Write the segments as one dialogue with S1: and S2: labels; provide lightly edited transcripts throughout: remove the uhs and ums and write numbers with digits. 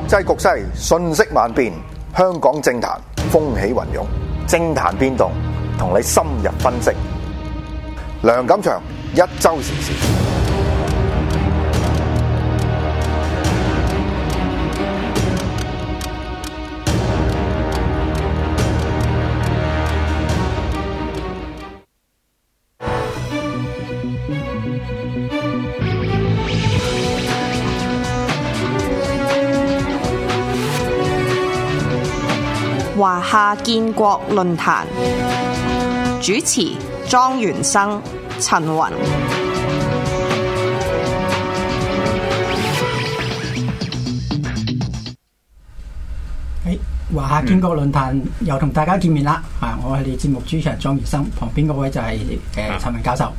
S1: 際局勢瞬息萬變，香港政壇風起雲湧，政壇變動，同你深入分析。梁錦祥一周時事。
S2: 華夏建國論壇主持莊元生、陳雲。
S3: 華夏建國論壇又同大家見面啦！我係你節目主持人莊元生，旁邊嗰位就係陳雲教授。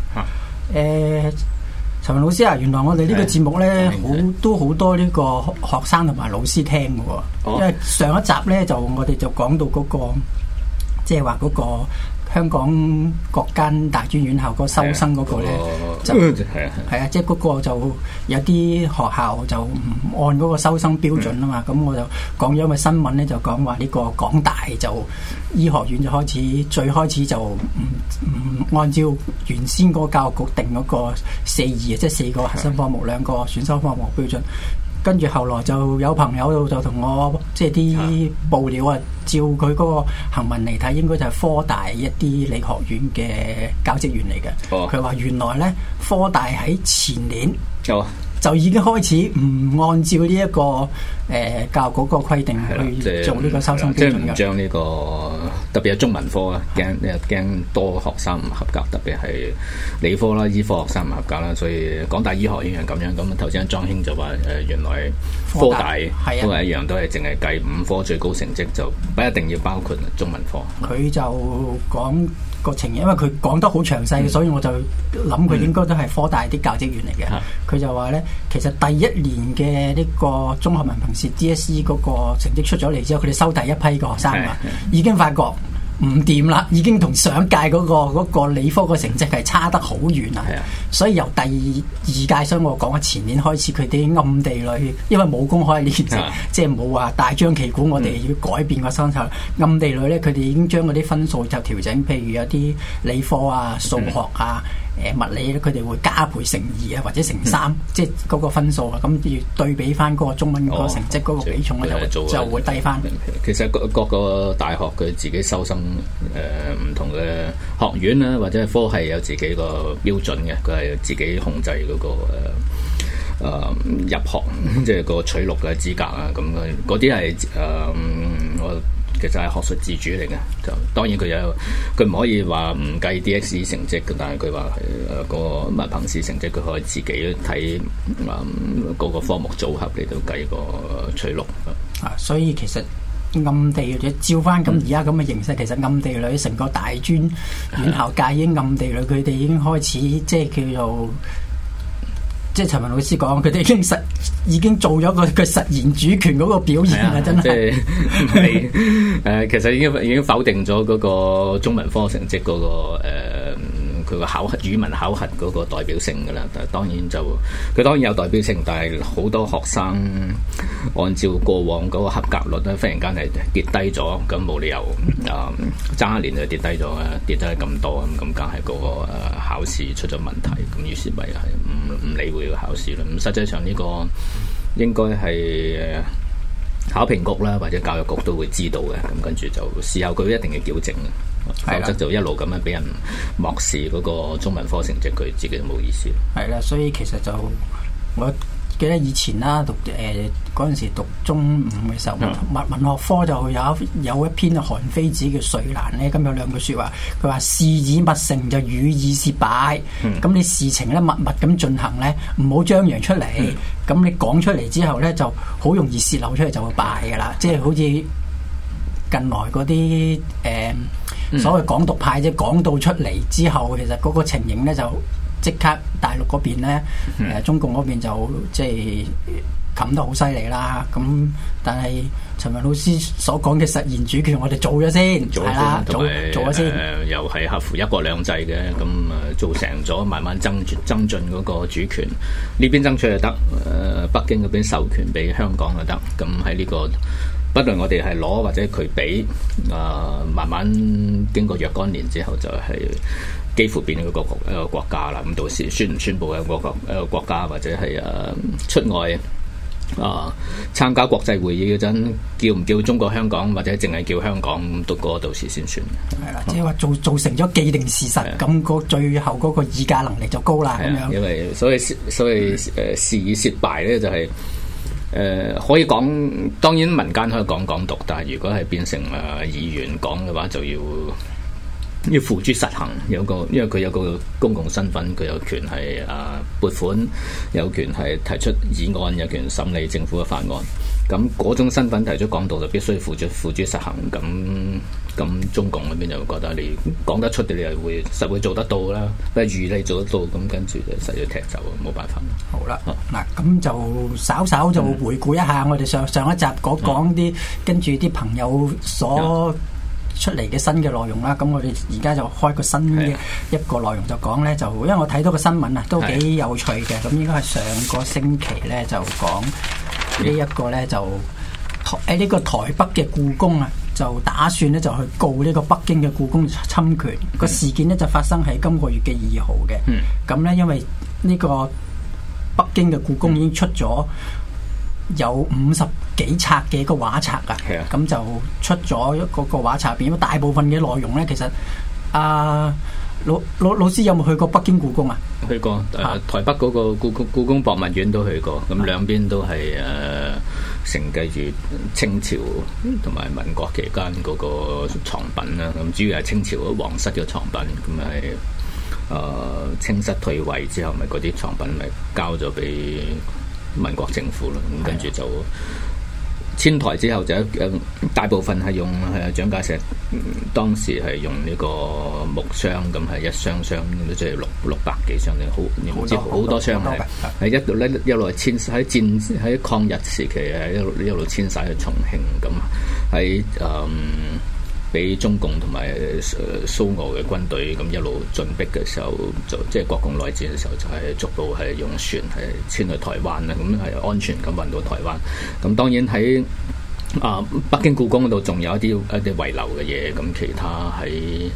S3: 陳雲老師啊，原來我哋呢個節目咧都好多呢個學生同埋老師聽嘅喎，因為上一集咧我哋就講到嗰個，即係話嗰個香港各間大專院校嗰個收生嗰個咧，就係啊，即係嗰個就有啲學校就唔按嗰個收生標準啊嘛，咁我就講咗個新聞咧，就講話呢個港大就醫學院就最開始就唔按照原先嗰個教育局定嗰個4-2，即係4個核心科目2個選修科目標準。跟住後來就有朋友就同我即係啲報料啊，照佢嗰個行文嚟睇，應該就係科大一啲理學院嘅教職員嚟嘅。佢話原來咧科大喺前年就已經開始唔按照呢一個教育局個規定去做呢個收生標準嘅，即係唔將呢個特別係中文科啊，驚多學生唔合格，特別係理科啦、醫科學生唔合格啦，所以港大醫學院係咁樣。咁頭先莊兄就話原來科大都係一樣，都係淨係計5科最高成績，就不一定要包括中文科。佢就講個情形，因為佢講得好詳細，所以我就諗佢應該都係科大啲教職員嚟嘅。佢就話咧，其實第一年嘅呢個綜合文憑試 DSE 嗰個成績出咗嚟之後，佢哋收第一批嘅學生啊，已經發覺唔掂啦，已經同上屆嗰個理科個成績係差得好遠啦。所以由第二屆，所以我講前年開始，佢哋暗地裏，因為冇公開練習，即係冇話大張旗鼓，我哋要改變個生策。暗地裏咧，佢哋已經將嗰啲分數就調整，譬如有啲理科啊、數學啊、物理咧，佢哋會加倍乘2啊，或者乘3，即係嗰個分數啊。咁要對比翻嗰個中文嗰個成績嗰個比重咧，就會低翻。
S4: 其實各個大學佢自己收生唔同嘅學院啦，或者係科系有自己個標準嘅，佢係自己控制嗰個入學，即係個取錄嘅資格啊。咁嗰啲係我其實係學術自主嚟嘅。就當然佢唔可以話唔計 DSE 成績嘅，但係佢話係個文憑試成績，佢可以自己睇嗰個科目組合嚟到計個取錄啊。
S3: 所以其實暗地裏照翻咁而家咁嘅形勢，其實暗地裏成個大專院校界已經暗地裏，佢哋已經開始即係叫做，即係陳文老師講，佢哋已經做咗個實驗主權嗰個表現啦，真係。
S4: 其實已經否定咗嗰個中文科成績嗰個佢個語文考核嗰個代表性㗎啦。但係佢當然有代表性，但係好多學生按照過往嗰個合格率咧，忽然間係跌低咗，咁冇理由爭一年就跌低咗啊，跌得咁多咁梗係嗰個考試出咗問題，咁於是咪係唔理會個考試啦。咁實際上呢個應該係考評局啦，或者教育局都會知道嘅，咁跟住就事後佢一定要矯正嘅，否則就一路咁樣俾人漠視嗰個中文科成績，佢自己都冇意思。
S3: 係啦，所以其實就我記得以前啦，嗰陣時讀中五嘅時候，文學科就有一篇韓非子嘅《瑞蘭》咧，咁有2句説話，佢話事以勿成就語以是敗。咁你事情咧密咁進行咧，唔好張揚出嚟。咁你講出嚟之後咧，就好容易泄漏出嚟，就會敗噶啦。即係好似近來嗰啲所謂港獨派，即係講到出嚟之後，其實嗰個情形咧就即刻大陸嗰邊咧，中共嗰邊就即係冚得好犀利啦。咁但係陳雲老師所講嘅實現主權，我哋做咗先，係啦，做咗先。
S4: 又係合乎一國兩制嘅，咁做成咗，慢慢增進嗰個主權。呢邊爭取就得，北京嗰邊授權俾香港就得。咁喺呢個，不論我哋係攞或者佢俾，慢慢經過若干年之後，就係幾乎變咗一個國家啦。咁到時宣唔宣佈一個國家，或者係出外參加國際會議嗰陣，叫唔叫中國香港，或者淨係叫香港，到時先算。係啦，
S3: 即係話做成咗既定事實，咁個最後嗰個議價能力就高啦。咁樣，
S4: 因為所謂事與蝕敗咧，就係可以講，當然民間可以講港獨，但係如果係變成議員講嘅話，就要付諸實行，因為佢有個公共身份，佢有權係撥款，有權係提出議案，有權審理政府嘅法案。咁嗰種身份提出港獨就必須付諸實行。咁中共嗰邊就會覺得你講得出，你又實會做得到啦。不如你做得到，咁跟住就實要踢走，冇辦法。
S3: 好啦，嗱咁就稍就回顧一下我哋上一集講啲，跟住啲朋友所出嚟嘅新嘅內容啦，咁我哋而家就開個新嘅一個內容就講呢，就因為我睇到個新聞啊，都幾有趣嘅，咁應該係上個星期呢，就講呢一個呢，就呢個台北嘅故宮啊，就打算呢，就去告呢個北京嘅故宮侵權，個事件呢，就發生喺今個月嘅2號嘅，咁呢，因為呢個北京嘅故宮已經出咗有50幾冊嘅一個畫冊啊，咁就出咗嗰個畫冊入邊，大部分嘅內容咧，其實老師有冇去過北京故宮啊？
S4: 去過，台北嗰個故宮博物院都去過，咁兩邊都係承繼住清朝同埋民國期間嗰個藏品啦，咁主要係清朝皇室嘅藏品，咁係清室退位之後，咪嗰啲藏品咪交咗俾民國政府啦，咁跟住就遷台之後就大部分係用蔣介石當時係用呢個木箱，咁係一箱即係600幾箱，唔知好多箱係一路遷喺抗日時期係一路遷晒去重慶，咁喺俾中共同埋蘇俄嘅軍隊咁一路進逼嘅時候，就即係國共內戰嘅時候，就係逐步係用船係遷去台灣啦，咁係安全咁運到台灣。咁當然喺北京故宮嗰度仲有一啲遺留嘅嘢，咁其他喺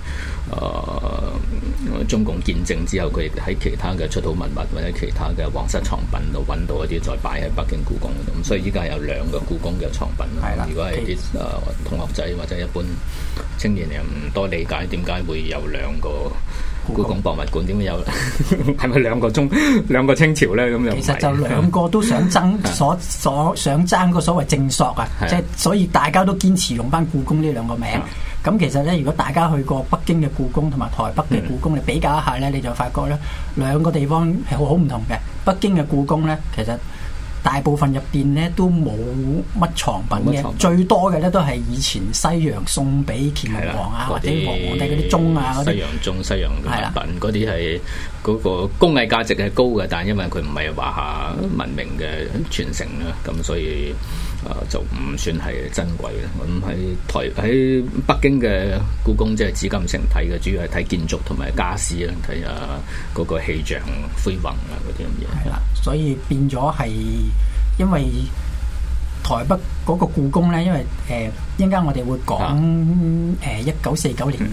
S4: 中共建政之後，佢亦喺其他嘅出土文物或者其他嘅皇室藏品度揾到一啲，再擺喺北京故宮嗰度。咁所以依家有2個故宮嘅藏品。如果係啲同學仔或者一般青年人唔多理解點解會有2個故宮博物館，點解有係咪兩個清朝咧？咁樣
S3: 其實就2個都想爭想爭個所謂正朔啊，即係所以大家都堅持用翻故宮呢2個名。咁其實咧，如果大家去過北京嘅故宮同埋台北嘅故宮，你比較一下咧，你就發覺咧2個地方係好唔同嘅。北京嘅故宮咧，其實大部分入邊咧都冇乜藏品嘅，最多嘅咧都係以前西洋送俾乾隆皇啊或者皇帝嗰啲鐘啊嗰啲。西洋鐘、西洋嘅物品嗰啲係嗰個工藝價值係高嘅，但係因為佢唔係華夏文明嘅傳承啦，咁所以就唔算係珍貴啦。咁喺北京嘅故宮，即係紫禁城睇嘅，主要係睇建築同埋家私啦，睇下嗰個氣象、恢宏啊嗰啲咁嘢。係啦，所以變咗係因為台北嗰個故宮咧，因為一陣間我哋會講1949年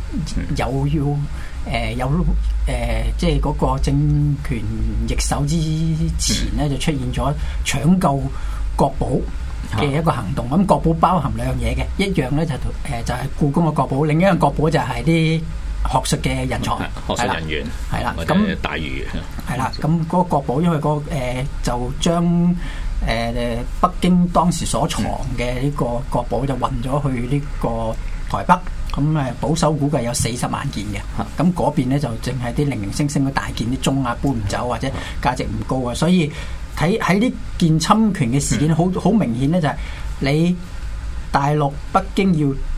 S3: 即係嗰個政權易手之前咧，就出現咗搶救國寶嘅一個行動。咁國寶包含2樣嘢嘅，一樣咧就係故宮嘅國寶，另一樣國寶就係啲學術嘅人才、
S4: 學術人員，係啦，咁大魚係啦。咁嗰個國寶因為就將北京當時所藏嘅呢個國寶就運咗去呢個台北。咁保守估計有40萬件嘅，咁嗰邊咧就淨係啲零零星星嘅大件啲鐘啊搬唔走或者價值唔高啊，所以喺呢件侵權嘅事件好明顯咧，就係你大陸北京要出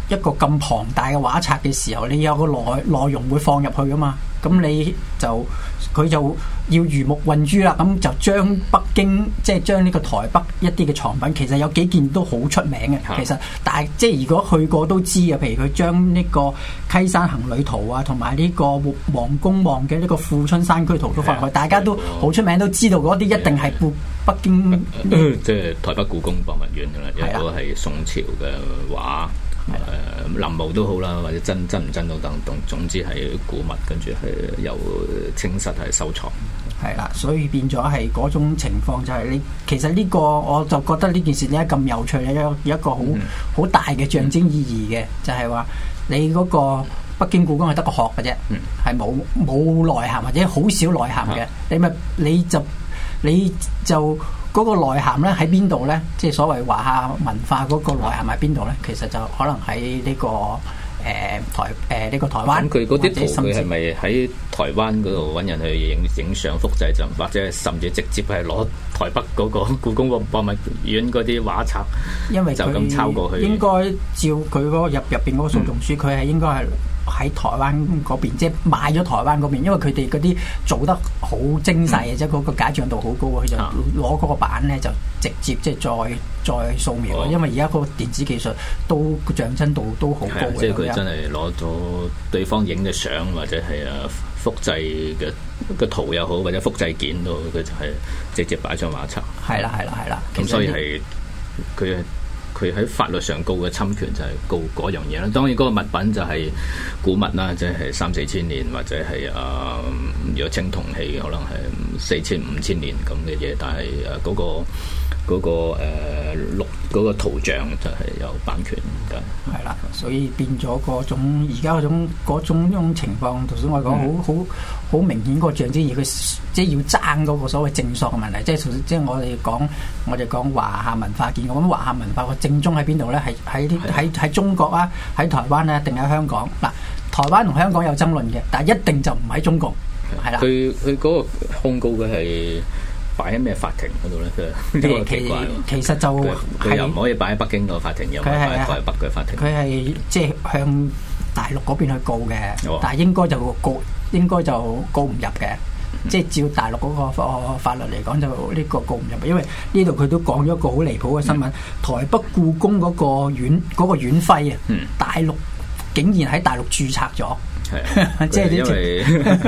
S3: 一個咁龐大嘅畫冊嘅時候，你有個內容會放入去噶嘛？咁你就佢就要魚目混珠啦，咁就將北京即係將呢個台北一啲嘅藏品，其實有幾件都好出名嘅。其實但係即係如果去過都知嘅，譬如佢將呢個溪山行旅圖啊，同埋呢個王公望嘅呢個富春山居圖都放入去，大家都好出名，都知道嗰啲一定係北京
S4: 即係台北故宮博物院㗎啦，亦都係宋朝嘅畫。臨摹都好啦，或者真唔真都等，總之係古物，跟住係由清室係收藏。
S3: 係啦，所以變咗係嗰種情況就係你其實呢個我就覺得呢件事點解咁有趣咧？有一個好大嘅象徵意義嘅，就係話你嗰個北京故宮係得個殼嘅啫，係冇內涵或者好少內涵嘅。你就嗰個內涵咧喺邊度咧？即係所謂華夏文化嗰個內涵喺邊度咧？其實就可能喺呢個呢個台灣。
S4: 咁佢嗰啲圖佢係咪喺台灣嗰度揾人去影相複製就，或者甚至直接係攞台北嗰個故宮博物院嗰啲畫冊，
S3: 因為
S4: 就咁抄過去？
S3: 應該照佢嗰個入邊嗰個訴訟書，佢係應該係喺台灣嗰邊，即係買咗台灣嗰邊，因為佢哋嗰啲做得好精細嘅，即係嗰個解像度好高，佢就攞嗰個版咧就直接即係再掃描，因為而家嗰個電子技術都個像真度都好高嘅。
S4: 即係佢真係攞咗對方影嘅相或者係複製嘅個圖又好，或者複製件都好，佢就係直接擺上畫冊。係啦。咁所以係佢喺法律上告嘅侵權就係告嗰樣嘢啦。當然嗰個物品就係古物啦，即係3-4千年，或者係如果青銅器可能係4,000-5,000年咁嘅嘢。但係嗰個圖像就係有版權㗎。係啦，所以變咗嗰種而家嗰種情況，頭先我講好明顯個象徵意義，佢即係要爭嗰個所謂正朔嘅問題。即係我哋講華夏文化建國，咁華夏文化個正宗喺邊度咧？係喺中國啊，喺台灣咧，定喺香港？嗱，台灣同香港有爭論嘅，但係一定就唔喺中共。係啦，佢嗰個控告嘅係擺喺咩法庭嗰度咧？呢個奇怪。其實就佢又唔可以擺喺北京個法庭，又唔可以擺喺台北嘅法庭。佢係即係向大陸嗰邊去告嘅，但係應該就告唔入嘅。即係照大陸嗰個法律嚟講，就呢個告唔入，因為呢度佢都講咗一個好離譜嘅新聞，台北故宮嗰個院徽啊，大陸竟然喺大陸註冊咗。係，即係因為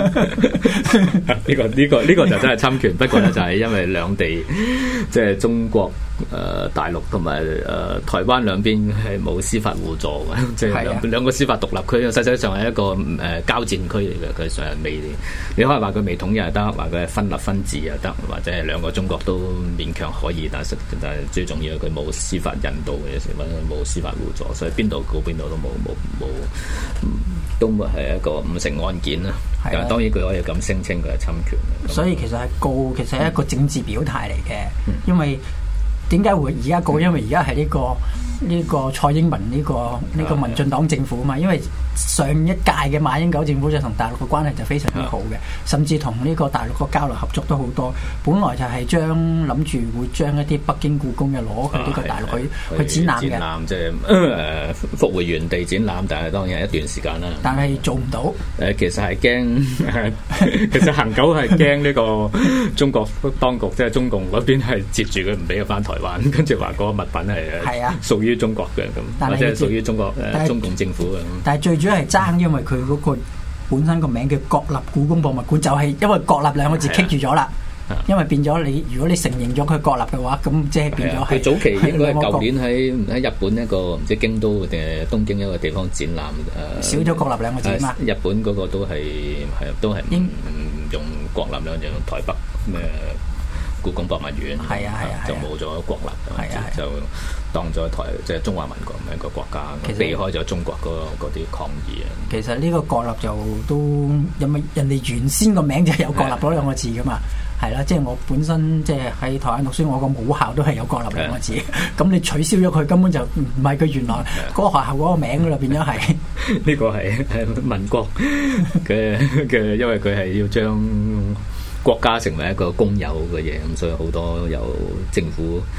S4: 呢個就真係侵權。不過咧就係因為兩地即係中國大陸同埋台灣兩邊係冇司法互助嘅，即係兩個司法獨立區，實際上係一個交戰區嚟嘅。佢上未，你可以話佢未統一又得，話佢係分立分治又得，或者係兩個中國都勉強可以，但係最重要係佢冇司法引導嘅時候，冇司法互助，所以邊度告邊度都冇，都係一個唔成案件啦。但係當然佢可以咁聲稱佢係侵權。所以其實係告，其實係一個政治表態嚟嘅，因為點解會而家告？因為而家係呢個蔡英文呢個民進黨政府啊嘛，因為上一屆嘅馬英九政府就同大陸嘅關係就非常之好嘅，甚至同呢個大陸個交流合作都好多。本來就係諗住會將一啲北京故宮嘅攞去呢個大陸去展覽嘅，展覽即係復回原地展覽，但係當然係一段時間啦。但係做唔到。其實係驚，其實恆久係驚呢個中國當局，即係中共嗰邊係截住佢唔俾佢翻台灣，跟住話嗰個物品係屬於中國嘅咁，或者係屬於中國中共政府嘅。但係最主要係爭，因為佢嗰個本身個名叫國立故宮博物館，就係因為國立兩個字棘住咗啦。因為變咗如果你承認咗佢國立嘅話，咁即係變咗係。佢早期應該係舊年喺日本一個唔知京都定係東京一個地方展覽，少咗國立兩個字嘛。日本嗰個都係唔用國立兩個字，用台北咩故宮博物院，就冇咗國立，就當咗即係中華民國咁一個國家，避開咗中國嗰啲抗議啊。其實呢個國立就都因為人哋原先個名就有國立嗰兩個字噶嘛。係啦，即係我本身即係喺台灣讀書，我個母校都係有國立兩個字。咁你取消咗佢，根本就唔係佢原來嗰個學校嗰個名噶啦，變咗係。呢個係民國嘅，因為佢係要將國家成為一個公有嘅嘢，咁所以好多有政府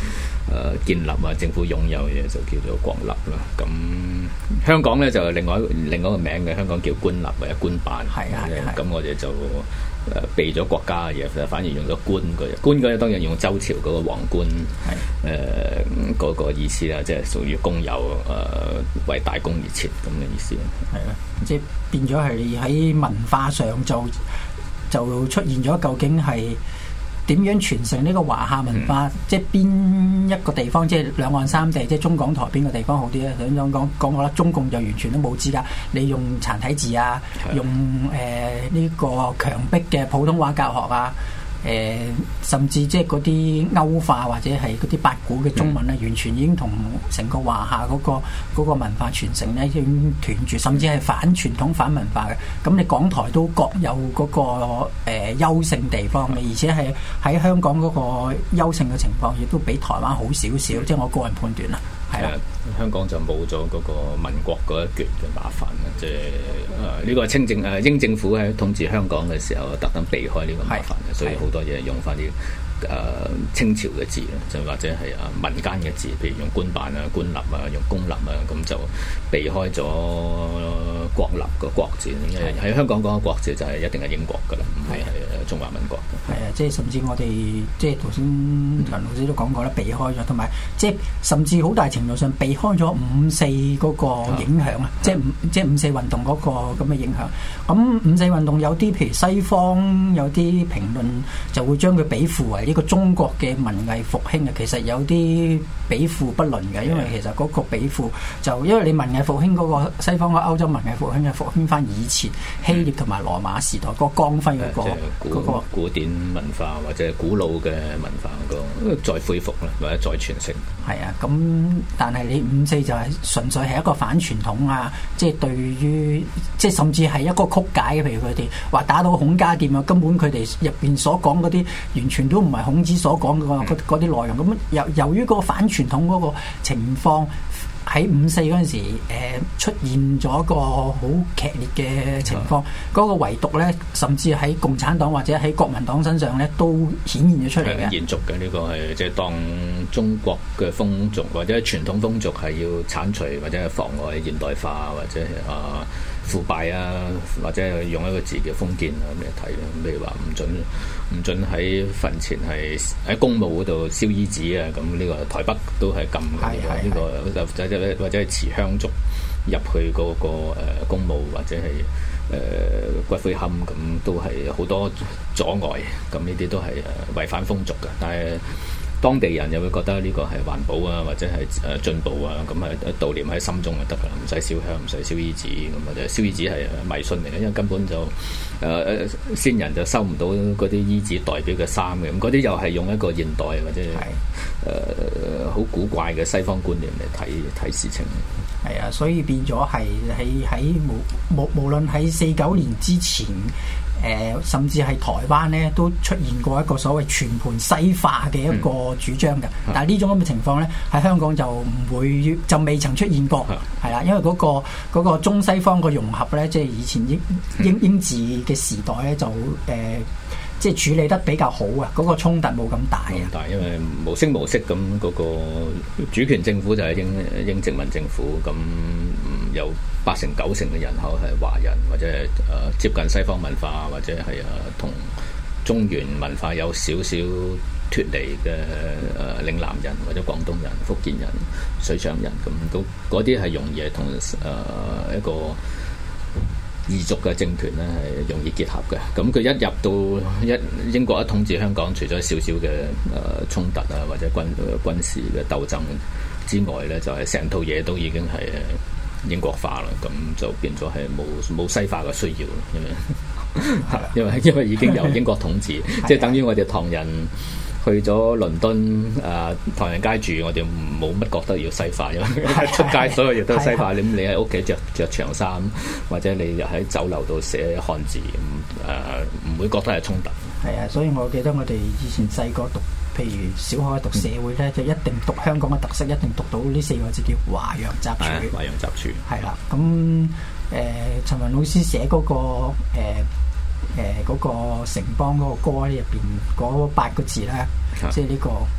S4: 建立啊，政府擁有嘅嘢就叫做國立啦。咁香港咧就另外一個名嘅，香港叫官立或者官辦。咁我哋就避咗國家嘅嘢，反而用咗官嗰隻。官嗰隻當然用周朝嗰個皇冠嗰個意思啦，即係屬於公有為大公而設咁嘅意思。
S3: 係啦，即係變咗係喺文化上就出現咗，究竟係點樣傳承呢個華夏文化？即係邊一個地方，即係兩岸三地，即係中港台邊個地方好啲咧？想講過啦，中共就完全都冇資格，你用殘體字啊，用呢個強迫嘅普通話教學啊。甚至即係嗰啲歐化或者係嗰啲八股嘅中文咧，完全已經同成個華夏嗰個文化傳承咧已經斷絕，甚至係反傳統反文化嘅。咁你港台都各有嗰個優勝地方嘅，而且係喺香港嗰個優勝嘅情況，亦都比台灣好少少。即係我個人判斷啦。係啦，
S4: 香港就冇咗嗰個民國嗰一橛嘅麻煩啦，即係呢個係英政府喺統治香港嘅時候，特登避開呢個麻煩嘅，所以好多嘢用翻啲清朝嘅字啦，就或者係民間嘅字，譬如用官辦啊、官立啊、用公立啊，咁就避開咗國立個國字。因為喺香港講嘅國字就係一定係英國噶啦，唔係中華民國。
S3: 係啊，即係甚至我哋即係頭先陳老師都講過啦，避開咗，同埋即係甚至好大程度上避開咗五四嗰個影響啊！即係五四運動嗰個咁嘅影響。咁五四運動有啲譬如西方有啲評論就會將佢比附為呢個中國嘅文藝復興啊，其實有啲比附不倫嘅，因為其實嗰個比附就因為你文藝復興嗰個西方嘅歐洲文藝復興係復興翻以前希臘同埋羅馬時代嗰個光輝嗰個
S4: 古典文化或者古老嘅文化嗰個再恢復啦，或者再傳承。
S3: 係啊，咁但係你五四就係純粹係一個反傳統啊，即係對於即係甚至係一個曲解嘅，譬如佢哋話打到孔家店啊，根本佢哋入邊所講嗰啲完全都唔係孔子所講嗰啲內容。咁由於嗰個反傳統嗰個情況喺五四嗰陣時，出現咗一個好劇烈嘅情況，嗰個唯獨咧，甚至喺共產黨或者喺國民黨身上咧，都顯現咗出嚟嘅。
S4: 延續嘅呢個係即係當中國嘅風俗或者傳統風俗係要剷除或者係妨礙現代化或者腐敗啊，或者係用一個字叫封建啊咁嚟睇啦。譬如話唔准喺墳前係喺公墓嗰度燒衣紙啊，咁呢個台北都係禁嘅。呢個或者係持香燭入去嗰個公墓或者係骨灰龕，咁都係好多阻礙。咁呢啲都係違反風俗嘅，但係當地人又會覺得呢個係環保啊，或者係進步啊，咁係悼念喺心中就得㗎啦，唔使燒香，唔使燒衣紙咁或者燒衣紙係迷信嚟嘅，因為根本就先人就收唔到嗰啲衣紙代表嘅衫嘅，咁嗰啲又係用一個現代或者好古怪嘅西方觀念嚟睇事情。
S3: 係啊，所以變咗係喺無論喺49年之前。甚至係台灣咧都出現過一個所謂全盤西化嘅一個主張嘅，但係呢種咁嘅情況咧喺香港就未曾出現過，係啦，因為嗰個中西方個融合咧，即係以前英治嘅時代咧就即係處理得比較好啊，嗰個衝突冇咁大啊。
S4: 但係因為無聲無息咁嗰個主權政府就係英殖民政府，咁有80%、90%嘅人口係華人，或者係接近西方文化，或者係同中原文化有少少脫離嘅嶺南人，或者廣東人、福建人、水上人，咁嗰啲係容易係同一個異族嘅政權咧係容易結合嘅。咁佢一入到英國一統治香港，除咗少少嘅衝突啊，或者軍事嘅鬥爭之外咧，就係成套嘢都已經係英國化啦，咁就變咗係冇西化嘅需要啦，因為已經由英國統治，即係等於我哋唐人去咗倫敦唐人街住，我哋冇乜覺得要西化，因為出街所有嘢都係西化。你喺屋企着長衫，或者你喺酒樓度寫漢字，唔會覺得係衝突。
S3: 係啊，所以我記得我哋以前細個讀，譬如小學讀社會咧，就一定讀香港嘅特色，一定讀到呢4個字叫華洋雜處。
S4: 華洋雜處
S3: 係啦，咁陳雲老師寫嗰個嗰個城邦嗰個歌入邊嗰8個字咧，即係呢個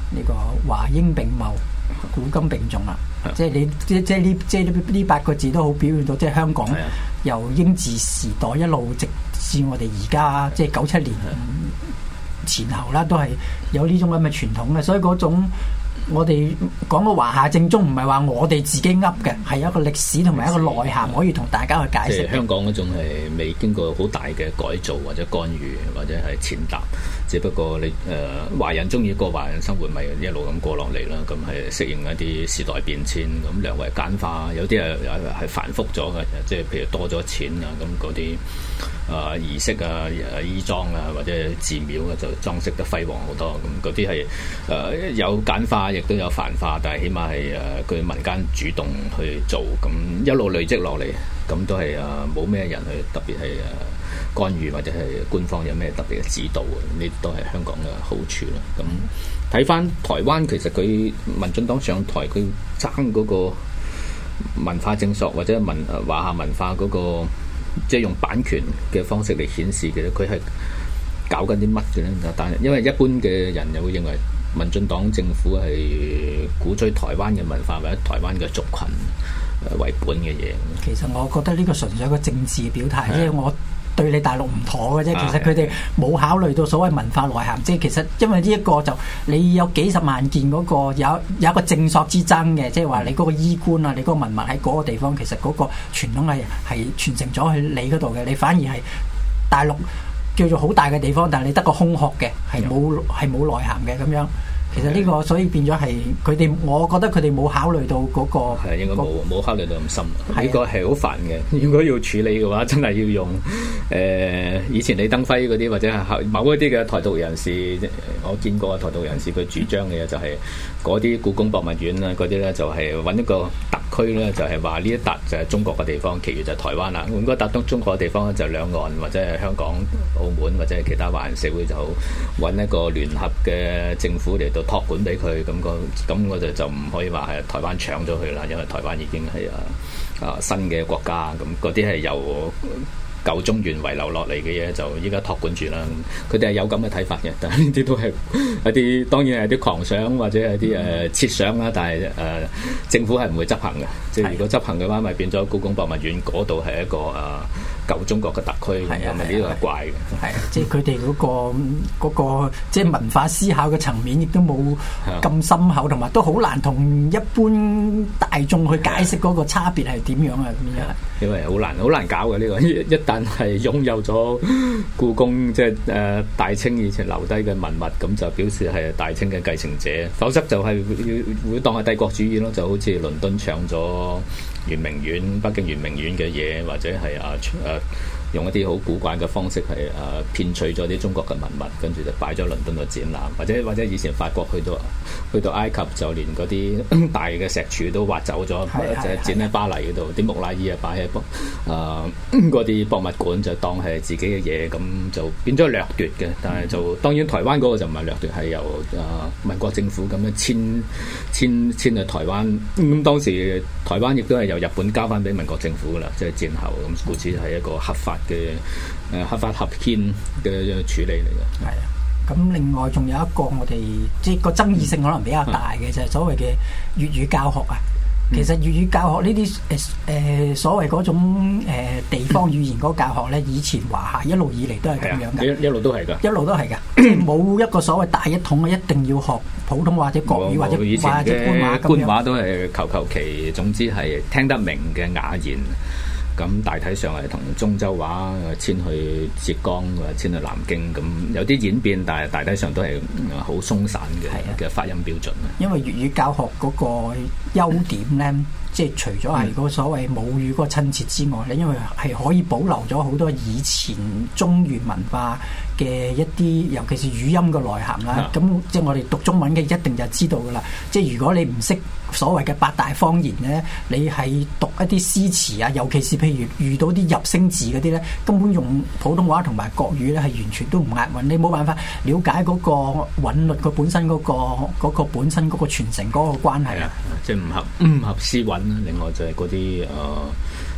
S3: 呢個華英並茂，古今並重啦。即係呢8個字都好表現到，即係香港由英治時代一路直至我哋而家即係97年前後啦，都係有呢種咁嘅傳統嘅，所以嗰種。我哋講個華夏正宗，唔係話我哋自己噏嘅，係一個歷史同埋一個內涵，可以同大家去解釋。
S4: 即係香港嗰種係未經過好大嘅改造或者干預或者係踐踏，只不過你華人中意過華人生活，咪一路咁過落嚟啦。咁係適應一啲時代變遷，咁略為簡化，有啲係繁複咗嘅，即係譬如多咗錢啊，咁嗰啲儀式啊、衣裝啊或者寺廟啊，就裝飾得輝煌好多。咁嗰啲係有簡化，亦都有繁化，但係起碼係佢民間主動去做，咁一路累積落嚟，咁都係冇咩人去特別係干預或者係官方有咩特別嘅指導，呢都係香港嘅好處啦。咁睇翻台灣，其實佢民進黨上台，佢爭嗰個文化正朔或者華夏文化嗰個，即係用版權嘅方式嚟顯示嘅，佢係搞緊啲乜嘅咧？但係因為一般嘅人又會認為民進黨政府係鼓吹台灣嘅文化或者台灣嘅族群為本嘅嘢。其實
S3: 我覺得呢個純粹係一個政治表態，即係我對你大陸唔妥嘅啫。其實佢哋冇考慮到所謂文化內涵，即係其實因為呢一個就你有幾十萬件嗰個有一個正朔之爭嘅，即係話你嗰個衣冠啊，你嗰個文物喺嗰個地方，其實嗰個傳統係傳承咗去你嗰度嘅，你反而係大陸叫做好大嘅地方，但係你得個空殼嘅，係冇內涵嘅咁樣。其實呢個所以變咗係佢哋，我覺得佢哋冇考慮到嗰個係應該冇考慮到咁深。呢個係好煩嘅。如果要處理嘅話，真係要用以前李登輝嗰啲或者係某一啲嘅台獨人士，我見過嘅台獨人士佢主張嘅嘢就係嗰啲故宮博物院啊嗰啲咧，就係揾一個特區咧，就係話呢一笪就係中國嘅地方，其餘就係台灣啦。咁嗰笪東中國嘅地方就兩岸或者係香港、澳門或者係其他華人社會，就揾一個聯合嘅政府嚟到託管俾佢，咁我哋就唔可以話係台灣搶咗佢啦，因為台灣已經係新嘅國家，咁嗰啲係由舊中原遺留落嚟嘅嘢，就依家託管住啦。佢哋係有咁嘅睇法嘅，但係呢啲都係一啲當然係啲狂想或者係啲設想啦。但係政府係唔會執行嘅，即係如果執行嘅話，咪變咗故宮博物院嗰度係一個舊中國嘅特區，咁咪呢個係怪嘅。係即係佢哋嗰個即係文化思考嘅層面，亦都冇咁深厚，同埋都好難同一般大眾去解釋嗰個差別係點樣啊咁樣。因為好難搞嘅呢個，一旦係擁有咗故宮，即係大清以前留低嘅文物，咁就表示係大清嘅繼承者，否則就係會當係帝國主義咯，就好似倫敦搶咗圓明園、北京圓明園嘅嘢，或者係用一啲好古怪嘅方式係騙取咗啲中國嘅文物，跟住就擺咗倫敦度展覽，或者以前法國去到埃及，就連嗰啲大嘅石柱都挖走咗，就展喺巴黎嗰度，啲木乃伊啊擺喺嗰啲博物館，就當係自己嘅嘢，咁就變咗掠奪嘅。但係就當然台灣嗰個就唔係掠奪，係由民國政府咁樣遷去台灣。咁當時台灣亦都係由日本交翻俾民國政府噶啦，即係戰後咁，故此係一個合法嘅合法合憲嘅處理嚟嘅。係啊，咁另外仲有一個我哋即係個爭議性可能比較大嘅，就係所謂嘅粵語教學啊。其實粵語教學呢啲所謂嗰種地方語言嗰個教學咧，以前華夏一路以嚟都係咁樣嘅，一路都係㗎，一路都係㗎，冇一個所謂大一統一定要學普通話或者國語或者官話都係求其，總之係聽得明嘅雅言。咁大體上係同中州話遷去浙江或者遷去南京，咁有啲演變，但係大體上都係好鬆散嘅發音標準。因為粵語教學嗰個優點咧，即係除咗係嗰所謂母語嗰個親切之外咧，因為係可以保留咗好多以前中原文化嘅一啲，尤其是語音嘅內涵啦。咁即係我哋讀中文嘅一定就知道噶啦。即係如果你唔識所謂嘅八大方言咧，你係讀一啲詩詞啊，尤其是譬如遇到啲入聲字嗰啲咧，根本用普通話同埋國語咧係完全都唔押韻，你冇辦法了解嗰個韻律佢本身嗰個本身嗰個傳承嗰個關係啊，即係唔合詩韻啦。另外就係嗰啲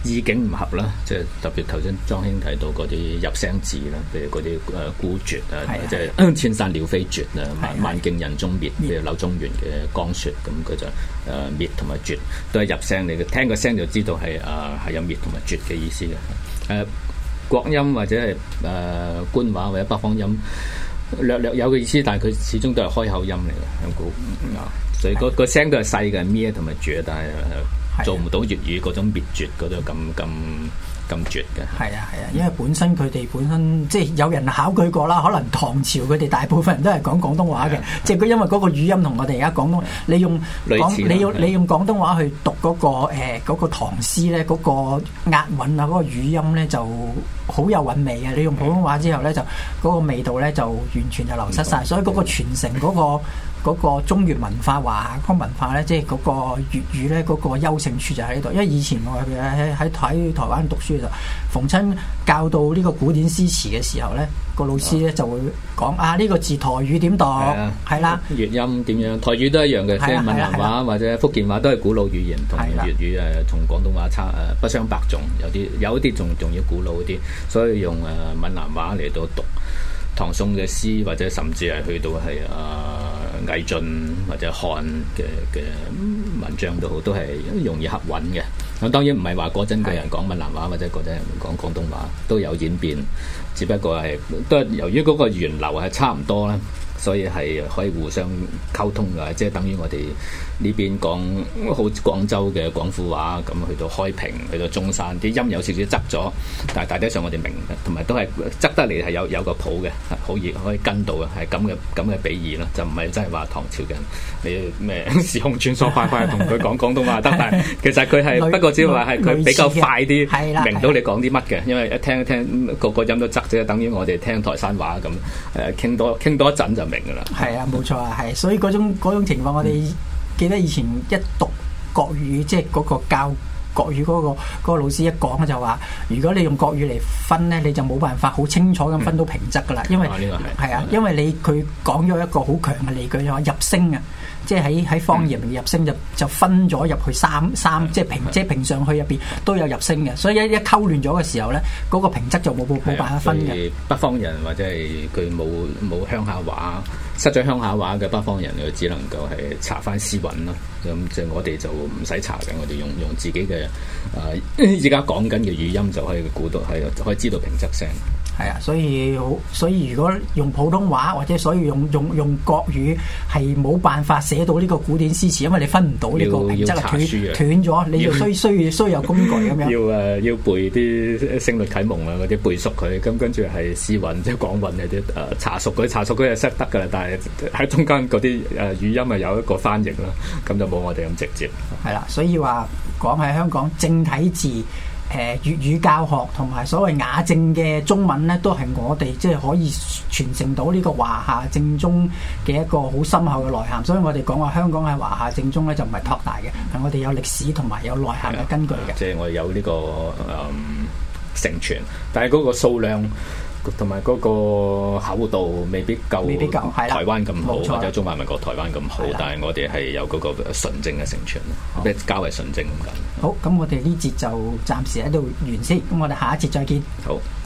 S4: 意境唔合啦，即係特別頭先莊兄提到嗰啲入聲字啦，譬如嗰啲孤絕啊，即係千山鳥飛絕啊，萬徑人蹤滅，譬如柳宗元嘅《江雪》，咁佢就滅同埋絕都係入聲嚟嘅，聽個聲就知道係有滅同埋絕嘅意思嘅。國音或者係官話或者北方音略有嘅意思，但係佢始終都係開口音嚟嘅，響古所以個聲都係細嘅，咩同埋絕，但係做唔到粵語嗰種滅絕嗰種咁絕嘅。係啊，
S3: 因為本身佢哋即係有人考據過啦，可能唐朝佢哋大部分人都係講廣東話嘅，即係佢因為嗰個語音同我哋而家廣東，你用廣東話去讀嗰個唐詩咧，嗰個押韻啊，嗰個語音咧就好有韻味嘅。你用普通話之後咧，就嗰個味道咧就完全就流失晒，所以嗰個傳承嗰個中粵文化華夏文化咧，即係嗰個粵語咧，嗰個優勝處就喺呢度。因為以前我喺台灣讀書嘅時候，逢親教到呢個古典詩詞嘅時候咧，個老師咧就會講呢個字台語點讀，係啦，
S4: 粵音點樣？台語都一樣嘅，即係閩南話或者福建話都係古老語言，同粵語同廣東話不相伯仲，有啲仲要古老啲，所以用閩南話嚟到讀唐宋嘅詩，或者甚至係去到係魏晉或者漢嘅文章都好，都係容易合韻嘅。咁當然唔係話嗰陣嘅人講閩南話或者嗰陣人講廣東話都有演變，只不過係都係由於嗰個源流係差唔多啦，所以係可以互相溝通嘅，即係等於我哋呢邊講好廣州嘅廣府話，咁去到開平、去到中山，啲音有少少側咗，但係大體上我哋明嘅，同埋都係側得嚟係有個譜嘅，好易可以跟到嘅，係咁嘅比喻啦，就唔係真係話唐朝嘅你咩時空穿梭快同佢講廣東話得，但係其實佢係不過只係話係佢比較快啲明到你講啲乜嘅，因為一聽個音都側啫，等於我哋聽台山話咁，傾多一陣就明㗎啦。
S3: 係啊，冇錯啊，係，所以嗰種情況我哋記得以前一讀國語，即係嗰個教國語嗰個老師一講就話，如果你用國語嚟分咧，你就冇辦法好清楚咁分到平仄噶啦，因為因為佢講咗一個好強嘅理據，就話入聲啊，即係喺方言入聲就分咗入去三，即係平上去入邊都有入聲嘅，所以一溝亂咗嘅時候咧，嗰個平仄就冇辦法分嘅。
S4: 北方人或者係佢冇鄉下話，失咗鄉下話嘅北方人，佢只能夠係查翻詩韻咯。咁即係我哋就唔使查嘅，我哋用自己嘅而家講緊嘅語音就可以估到，可以知道平仄聲。
S3: 係啊，所以如果用普通話或者所以用國語係冇辦法寫到呢個古典詩詞，因為你分唔到呢個平仄斷咗，你要需要有工具咁樣。
S4: 要背啲聲律啟蒙啊嗰啲背熟佢，咁跟住係詩韻即係廣韻嗰啲查熟佢就識得㗎啦。但係喺中間嗰啲語音係有一個翻譯啦，咁就冇我哋咁直接。
S3: 係啦，所以話講喺香港正體字。粵語教學同埋所謂雅正嘅中文咧，都係我哋即係可以傳承到呢個華夏正宗嘅一個好深厚嘅內涵。所以我哋講話香港係華夏正宗咧，就唔係托大嘅，係我哋有歷史同埋有內涵嘅根據嘅。
S4: 即係我哋有呢個承傳，但係嗰個數量同埋嗰個厚度未必夠台灣咁好，或者中華民國台灣咁好，但係我哋係有嗰個純正嘅承傳，比較為純正咁緊。
S3: 好，咁我哋呢節就暫時喺度完先，咁我哋下一節再見。
S4: 好。